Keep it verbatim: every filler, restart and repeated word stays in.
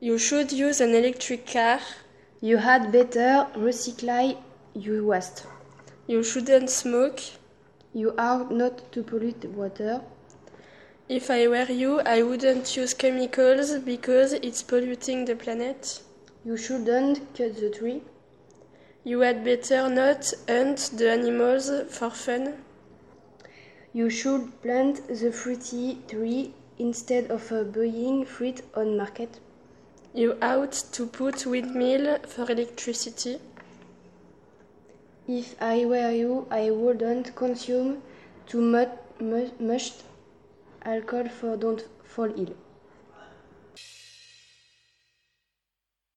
You should use an electric car. You had better recycle your waste. You shouldn't smoke. You are not to pollute water. If I were you, I wouldn't use chemicals because it's polluting the planet. You shouldn't cut the tree. You had better not hunt the animals for fun. You should plant the fruity tree instead of uh, buying fruit on market. You ought to put windmill for electricity. If I were you, I wouldn't consume too much, much alcohol for don't fall ill.